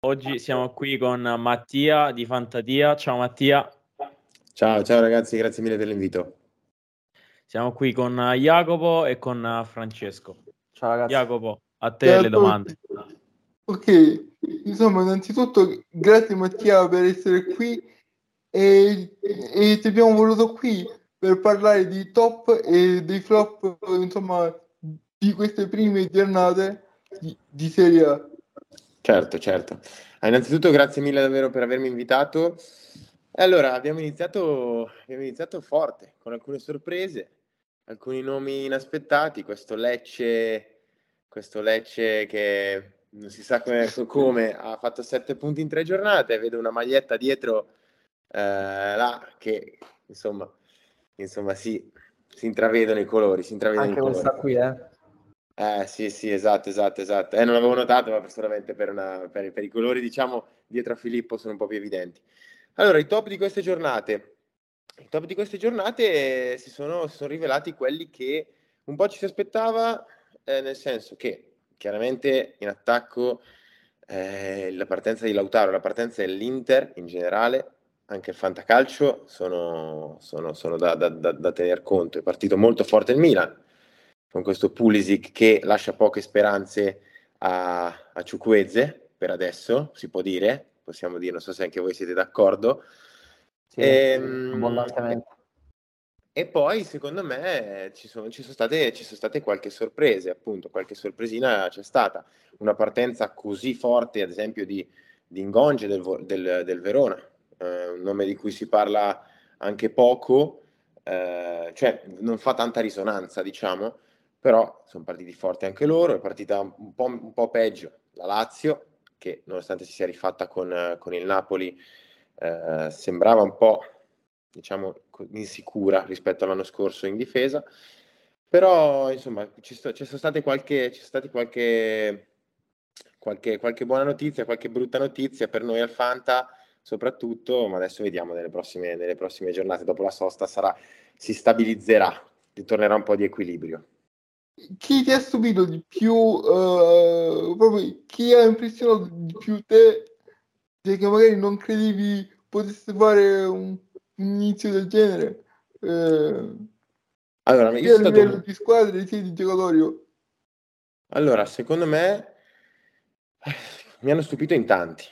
Oggi siamo qui con Mattia di Fantadia. Ciao Mattia. Ciao ragazzi, grazie mille per l'invito. Siamo qui con Jacopo e con Francesco. Ciao ragazzi. Jacopo, a te Ciao a le domande. tutti. Ok, insomma, innanzitutto grazie Mattia per essere qui e ti abbiamo voluto qui per parlare di top e dei flop, insomma, di queste prime giornate di Serie A. Certo. Innanzitutto grazie mille davvero per avermi invitato. E allora, abbiamo iniziato forte, con alcune sorprese, alcuni nomi inaspettati, questo Lecce che non si sa come ha fatto 7 punti in 3 giornate, vedo una maglietta dietro là che insomma si intravedono i colori, Anche questa qui, Sì, esatto. Non l'avevo notato, ma solamente per i colori, diciamo, dietro a Filippo sono un po' più evidenti. Allora, i top di queste giornate si sono rivelati quelli che un po' ci si aspettava, nel senso che chiaramente in attacco la partenza di Lautaro, la partenza dell'Inter in generale, anche il fantacalcio sono da tener conto. È partito molto forte il Milan, con questo Pulisic che lascia poche speranze a Chukwueze, per adesso, si può dire, possiamo dire, non so se anche voi siete d'accordo. sì, abbondantemente. E poi, secondo me, ci sono state qualche sorprese, appunto, qualche sorpresina c'è stata. Una partenza così forte, ad esempio, di Ngonge del Verona, un nome di cui si parla anche poco, cioè non fa tanta risonanza, diciamo, però sono partiti forti anche loro. È partita un po' peggio la Lazio, che nonostante si sia rifatta con il Napoli, sembrava un po', diciamo, insicura rispetto all'anno scorso in difesa, però insomma c'è stata qualche buona notizia, qualche brutta notizia per noi al Fanta soprattutto, ma adesso vediamo nelle prossime giornate, dopo la sosta si stabilizzerà, ritornerà un po' di equilibrio. Chi ti ha stupito di più, proprio chi ha impressionato di più te, cioè che magari non credevi potesse fare un inizio del genere? Allora, Sia a livello di squadre sia di giocatori. Allora, secondo me mi hanno stupito in tanti.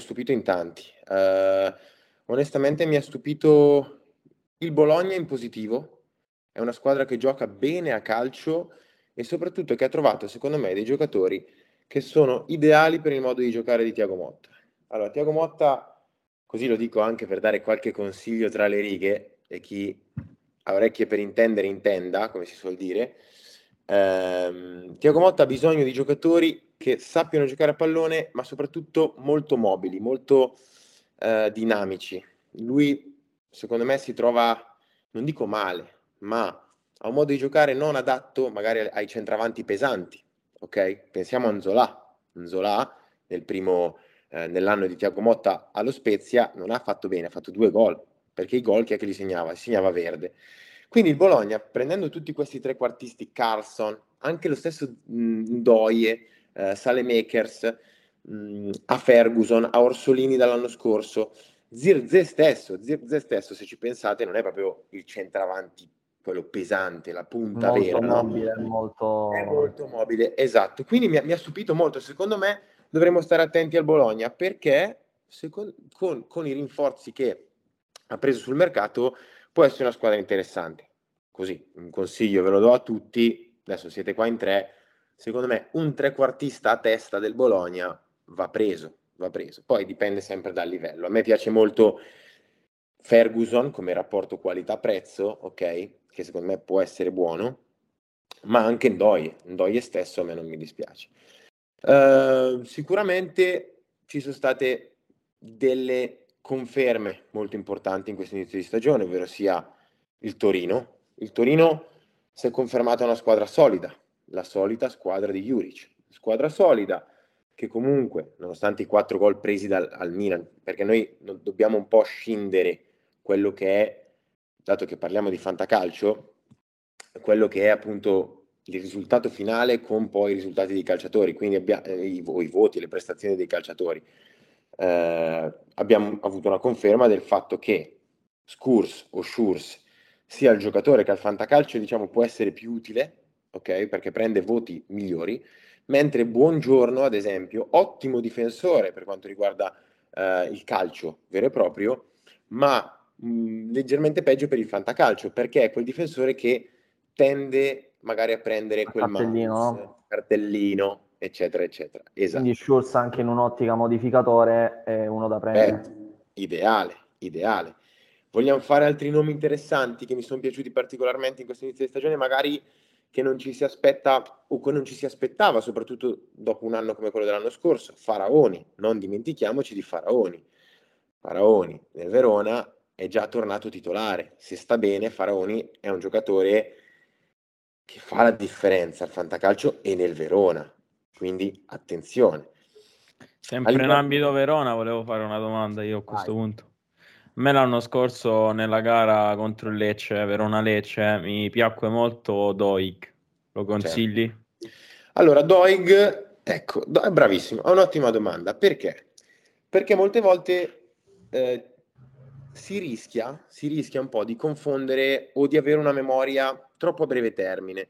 Onestamente mi ha stupito il Bologna in positivo. È una squadra che gioca bene a calcio e soprattutto che ha trovato, secondo me, dei giocatori che sono ideali per il modo di giocare di Thiago Motta. Allora, Thiago Motta, così lo dico anche per dare qualche consiglio tra le righe, e chi ha orecchie per intendere intenda, come si suol dire. Thiago Motta ha bisogno di giocatori che sappiano giocare a pallone, ma soprattutto molto mobili, molto dinamici. Lui, secondo me, si trova, non dico male, ma ha un modo di giocare non adatto magari ai centravanti pesanti, ok? Pensiamo a Nzola nell'anno di Thiago Motta allo Spezia non ha fatto bene, ha fatto 2 gol, perché i gol chi è che li segnava? Si segnava Verde. Quindi il Bologna, prendendo tutti questi trequartisti, Carlson, anche lo stesso Ndoye, Saelemaekers, a Ferguson, a Orsolini dall'anno scorso, Zirze stesso, se ci pensate, non è proprio il centravanti, quello pesante, la punta molto vera, mobile, no? È molto mobile, esatto. Quindi mi ha stupito molto. Secondo me dovremmo stare attenti al Bologna, perché con i rinforzi che ha preso sul mercato può essere una squadra interessante. Così, un consiglio ve lo do a tutti, adesso siete qua in 3, secondo me un trequartista a testa del Bologna va preso. Poi dipende sempre dal livello. A me piace molto Ferguson come rapporto qualità-prezzo, ok? Che secondo me può essere buono, ma anche Ndoye stesso a me non mi dispiace. Sicuramente ci sono state delle conferme molto importanti in questo inizio di stagione, ovvero sia il Torino. Il Torino si è confermata una squadra solida, la solita squadra di Juric, squadra solida che comunque, nonostante i 4 gol presi al Milan, perché noi dobbiamo un po' scindere quello che è, dato che parliamo di fantacalcio, quello che è appunto il risultato finale con poi i risultati dei calciatori, quindi i voti, le prestazioni dei calciatori. abbiamo avuto una conferma del fatto che Scurs o Schurz sia il giocatore che al fantacalcio, diciamo, può essere più utile, ok? Perché prende voti migliori, mentre Buongiorno, ad esempio, ottimo difensore per quanto riguarda il calcio vero e proprio, ma leggermente peggio per il fantacalcio, perché è quel difensore che tende magari a prendere quel Cartellino, mouse, no? cartellino, eccetera, eccetera. Esatto. Quindi Schulz anche in un'ottica modificatore è uno da prendere. Ideale, ideale. Vogliamo fare altri nomi interessanti che mi sono piaciuti particolarmente in questo inizio di stagione, magari che non ci si aspetta o che non ci si aspettava, soprattutto dopo un anno come quello dell'anno scorso. Faraoni, non dimentichiamoci di Faraoni. Faraoni nel Verona è già tornato titolare. Se sta bene, Faraoni è un giocatore che fa la differenza al fantacalcio e nel Verona. Quindi attenzione. Sempre in ambito Verona volevo fare una domanda io a questo punto. A me l'anno scorso nella gara contro il Lecce, Verona-Lecce, mi piacque molto Doig. Lo consigli? Allora, Doig, ecco, è bravissimo, è un'ottima domanda. Perché? Perché molte volte si rischia un po' di confondere o di avere una memoria troppo a breve termine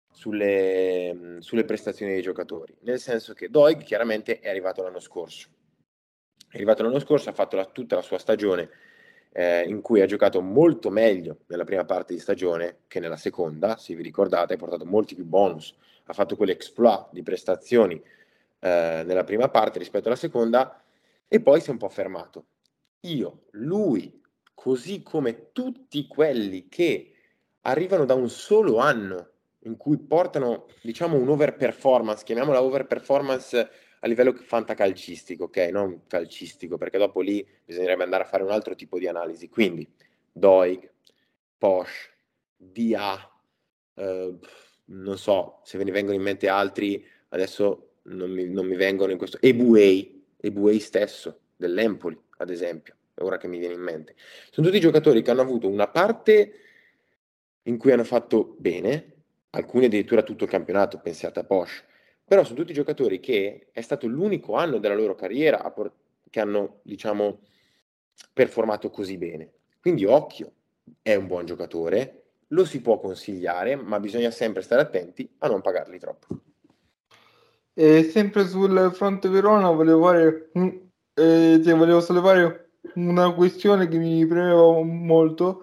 sulle prestazioni dei giocatori. Nel senso che Doig chiaramente è arrivato l'anno scorso. È arrivato l'anno scorso, ha fatto tutta la sua stagione in cui ha giocato molto meglio nella prima parte di stagione che nella seconda, se vi ricordate, ha portato molti più bonus, ha fatto quell'exploit di prestazioni nella prima parte rispetto alla seconda e poi si è un po' fermato. Lui, così come tutti quelli che arrivano da un solo anno in cui portano, diciamo, un overperformance, chiamiamola overperformance a livello fantacalcistico, ok? Non calcistico, perché dopo lì bisognerebbe andare a fare un altro tipo di analisi. Quindi Doig, Posch, Dia, non so se ve ne vengono in mente altri, adesso non mi vengono in questo. Ebuei stesso, dell'Empoli, ad esempio, è ora che mi viene in mente. Sono tutti giocatori che hanno avuto una parte in cui hanno fatto bene, alcuni addirittura tutto il campionato, pensate a Posch, però sono tutti giocatori che è stato l'unico anno della loro carriera che hanno, diciamo, performato così bene. Quindi occhio, è un buon giocatore, lo si può consigliare, ma bisogna sempre stare attenti a non pagarli troppo. E sempre sul fronte Verona volevo sollevare una questione che mi premeva molto.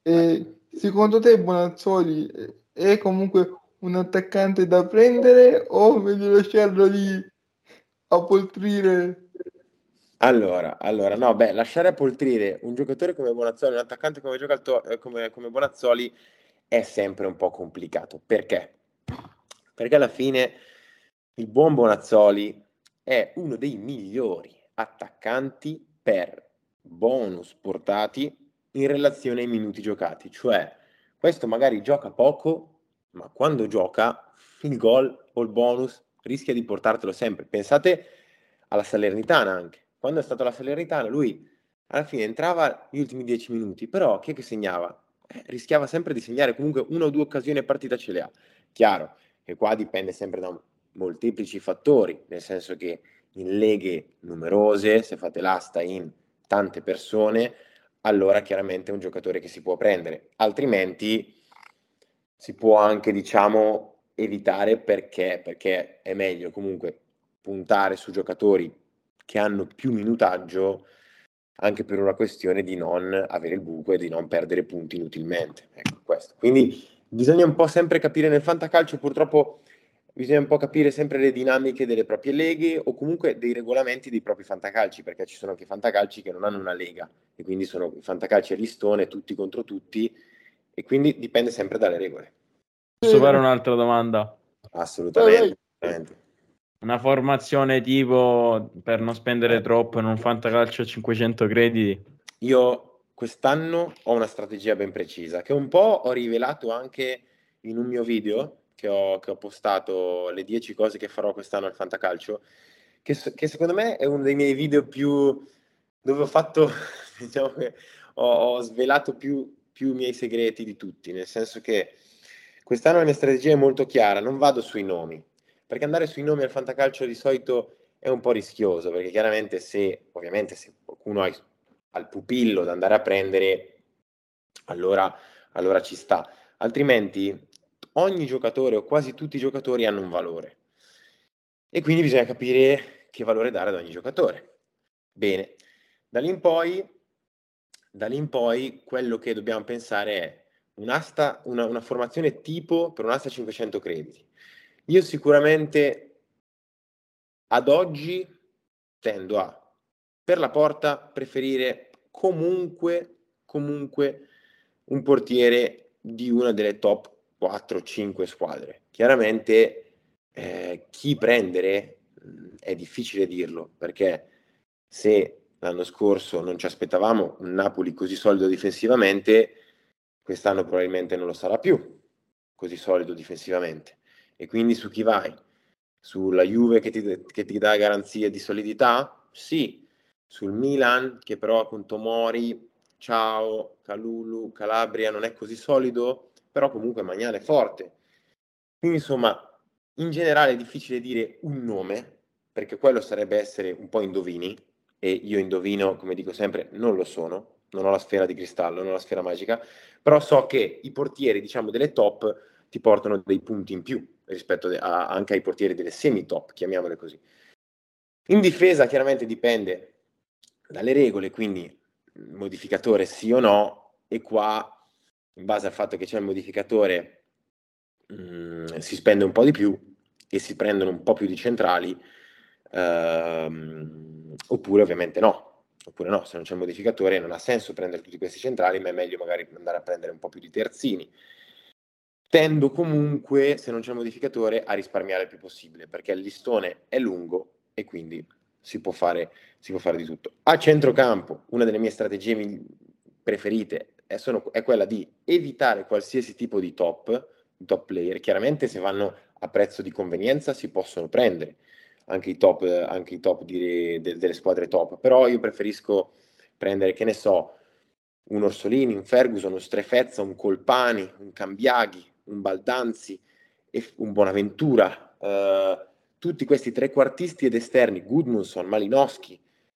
Secondo te Bonazzoli è comunque un attaccante da prendere o meglio lasciarlo lì a poltrire? Allora, no, lasciare a poltrire un giocatore come Bonazzoli, un attaccante come Bonazzoli è sempre un po' complicato. Perché? Perché alla fine il buon Bonazzoli è uno dei migliori attaccanti per bonus portati in relazione ai minuti giocati. Cioè, questo magari gioca poco, ma quando gioca il gol o il bonus rischia di portartelo sempre. Pensate alla Salernitana anche. Quando è stato alla Salernitana, lui alla fine entrava gli ultimi 10 minuti, però chi è che segnava? Rischiava sempre di segnare, comunque una o due occasioni a partita ce le ha. Chiaro che qua dipende sempre da molteplici fattori, nel senso che in leghe numerose, se fate l'asta in tante persone, allora chiaramente è un giocatore che si può prendere, altrimenti si può anche, diciamo, evitare perché è meglio comunque puntare su giocatori che hanno più minutaggio anche per una questione di non avere il buco e di non perdere punti inutilmente. Ecco questo. Quindi bisogna un po' sempre capire nel fantacalcio, purtroppo bisogna un po' capire sempre le dinamiche delle proprie leghe o comunque dei regolamenti dei propri fantacalci, perché ci sono anche fantacalci che non hanno una lega e quindi sono fantacalci a listone, tutti contro tutti e quindi dipende sempre dalle regole. Posso fare un'altra domanda? Assolutamente. Una formazione tipo per non spendere troppo in un fantacalcio a 500 crediti? Io quest'anno ho una strategia ben precisa, che un po' ho rivelato anche in un mio video che ho postato, le 10 cose che farò quest'anno al fantacalcio, che secondo me è uno dei miei video più dove ho fatto, diciamo che ho svelato più i miei segreti di tutti, nel senso che quest'anno la mia strategia è molto chiara, non vado sui nomi, perché andare sui nomi al fantacalcio di solito è un po' rischioso, perché chiaramente se ovviamente se qualcuno ha al pupillo da andare a prendere, allora ci sta, altrimenti ogni giocatore o quasi tutti i giocatori hanno un valore e quindi bisogna capire che valore dare ad ogni giocatore. Bene, da lì in poi quello che dobbiamo pensare è un'asta, una formazione tipo per un'asta 500 crediti. Io sicuramente ad oggi tendo a, per la porta, preferire comunque un portiere di una delle top 4-5 squadre. Chiaramente chi prendere è difficile dirlo, perché se l'anno scorso non ci aspettavamo un Napoli così solido difensivamente, quest'anno probabilmente non lo sarà più così solido difensivamente. E quindi su chi vai? Sulla Juve che ti dà garanzie di solidità? Sì. Sul Milan che però con Tomori, Ciao, Kalulu, Calabria non è così solido, però comunque Magnana è forte. Quindi insomma, in generale è difficile dire un nome, perché quello sarebbe essere un po' indovini, e io indovino, come dico sempre, non lo sono, non ho la sfera di cristallo, non ho la sfera magica, però so che i portieri, diciamo, delle top ti portano dei punti in più rispetto anche ai portieri delle semi-top, chiamiamole così. In difesa chiaramente dipende dalle regole, quindi modificatore sì o no, e qua in base al fatto che c'è il modificatore si spende un po' di più e si prendono un po' più di centrali, oppure ovviamente no. Oppure no, se non c'è il modificatore non ha senso prendere tutti questi centrali, ma è meglio magari andare a prendere un po' più di terzini. Tendo comunque, se non c'è il modificatore, a risparmiare il più possibile, perché il listone è lungo e quindi si può fare di tutto. A centrocampo, una delle mie strategie preferite è quella di evitare qualsiasi tipo di top player. Chiaramente se vanno a prezzo di convenienza si possono prendere anche i top delle squadre top, però io preferisco prendere, che ne so, un Orsolini, un Ferguson, un Strefezza, un Colpani, un Cambiaghi, un Baldanzi e un Bonaventura, tutti questi trequartisti ed esterni, Gudmundsson, Malinowski,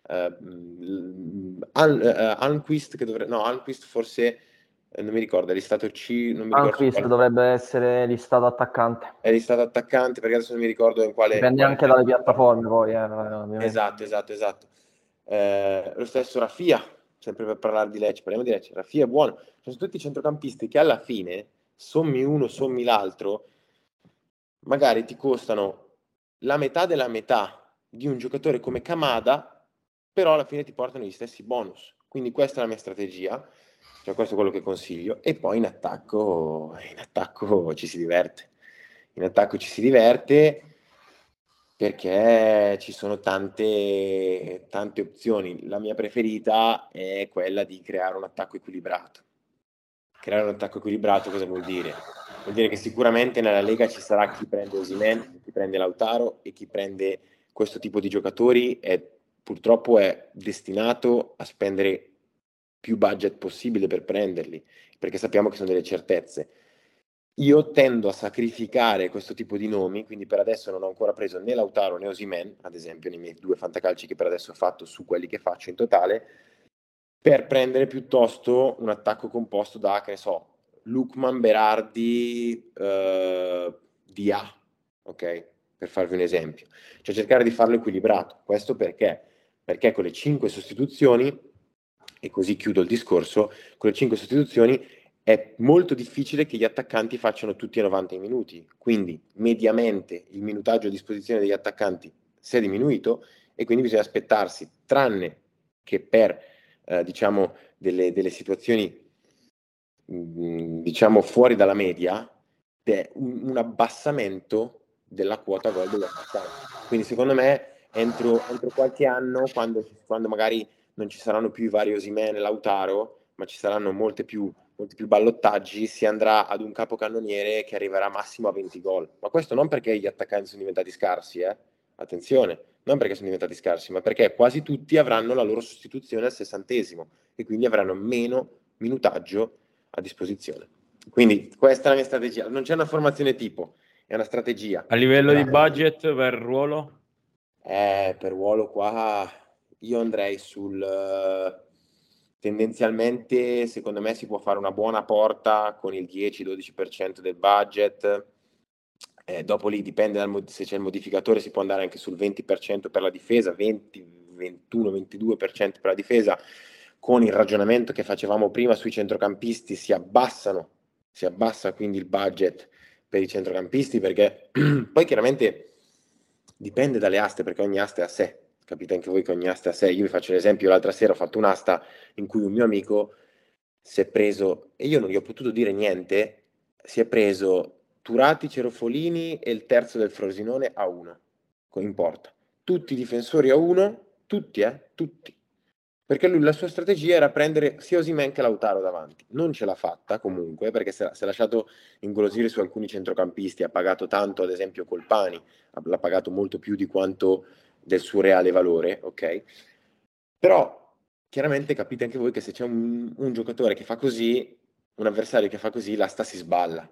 Almqvist, Almqvist forse non mi ricordo, è listato C, non mi ricordo. Almqvist dovrebbe essere listato attaccante. È listato attaccante perché adesso non mi ricordo in quale. Dipende anche dalle piattaforme poi, ovviamente. Esatto. Lo stesso Raffia, sempre per parlare di Lecce, parliamo di Lecce, Raffia è buono. Sono tutti centrocampisti che alla fine, sommi uno, sommi l'altro, magari ti costano la metà della metà di un giocatore come Kamada, però alla fine ti portano gli stessi bonus. Quindi questa è la mia strategia, cioè questo è quello che consiglio. E poi in attacco ci si diverte. In attacco ci si diverte perché ci sono tante opzioni. La mia preferita è quella di creare un attacco equilibrato. Creare un attacco equilibrato cosa vuol dire? Vuol dire che sicuramente nella Lega ci sarà chi prende Osimhen, chi prende Lautaro e chi prende questo tipo di giocatori purtroppo è destinato a spendere più budget possibile per prenderli, perché sappiamo che sono delle certezze. Io tendo a sacrificare questo tipo di nomi, quindi per adesso non ho ancora preso né Lautaro né Osimhen, ad esempio nei miei 2 fantacalci che per adesso ho fatto su quelli che faccio in totale, per prendere piuttosto un attacco composto da, che ne so, Lookman, Berardi, Dia, ok? Per farvi un esempio. Cioè cercare di farlo equilibrato. Questo perché? Perché con le 5 sostituzioni, e così chiudo il discorso, con le 5 sostituzioni è molto difficile che gli attaccanti facciano tutti a 90 minuti. Quindi mediamente il minutaggio a disposizione degli attaccanti si è diminuito e quindi bisogna aspettarsi, tranne che per diciamo delle situazioni diciamo fuori dalla media, un abbassamento della quota gol degli attaccanti. Quindi secondo me entro qualche anno, quando magari non ci saranno più i vari Osimhen e Lautaro, ma ci saranno molti più ballottaggi, si andrà ad un capocannoniere che arriverà massimo a 20 gol. Ma questo non perché gli attaccanti sono diventati scarsi, attenzione, non perché sono diventati scarsi, ma perché quasi tutti avranno la loro sostituzione al 60° e quindi avranno meno minutaggio a disposizione. Quindi questa è la mia strategia. Non c'è una formazione tipo, è una strategia. A livello di budget per ruolo? Per ruolo qua io andrei sul tendenzialmente, secondo me si può fare una buona porta con il 10-12% del budget. Dopo lì dipende se c'è il modificatore, si può andare anche sul 20% per la difesa, 20, 21, 22% per la difesa. Con il ragionamento che facevamo prima sui centrocampisti si abbassa quindi il budget per i centrocampisti, perché poi chiaramente dipende dalle aste, perché ogni asta è a sé. Capite anche voi che ogni asta è a sé. Io vi faccio l'esempio, l'altra sera ho fatto un'asta in cui un mio amico si è preso, e io non gli ho potuto dire niente, si è preso Turati, Cerofolini e il terzo del Frosinone a 1 in porta. Tutti i difensori a 1, tutti, tutti. Perché lui la sua strategia era prendere sia Osimhen che Lautaro davanti. Non ce l'ha fatta comunque, perché si è lasciato ingolosire su alcuni centrocampisti, ha pagato tanto, ad esempio Colpani, l'ha pagato molto più di quanto del suo reale valore, ok? Però chiaramente capite anche voi che se c'è un giocatore che fa così, un avversario che fa così, l'asta si sballa.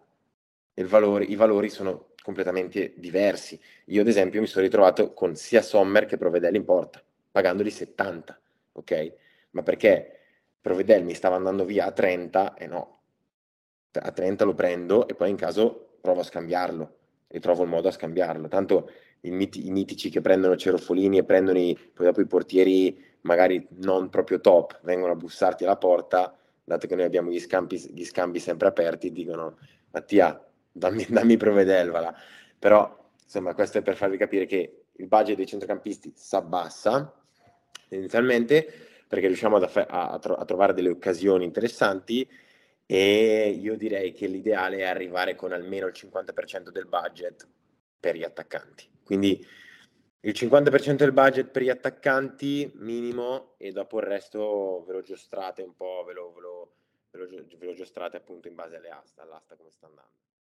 I valori sono completamente diversi. Io ad esempio mi sono ritrovato con sia Sommer che Provedel in porta, pagandoli 70, ok? Ma perché Provedel mi stava andando via a 30 e no, a 30 lo prendo e poi in caso provo a scambiarlo e trovo il modo a scambiarlo. Tanto i mitici che prendono Cerofolini e prendono poi dopo i portieri magari non proprio top, vengono a bussarti alla porta, dato che noi abbiamo gli scambi sempre aperti, dicono Mattia, dammi Provedel, voilà. Però insomma questo è per farvi capire che il budget dei centrocampisti si abbassa tendenzialmente perché riusciamo a trovare delle occasioni interessanti, e io direi che l'ideale è arrivare con almeno il 50% del budget per gli attaccanti. Quindi il 50% del budget per gli attaccanti minimo, e dopo il resto ve lo giostrate un po', ve lo giostrate appunto in base all'asta come sta andando.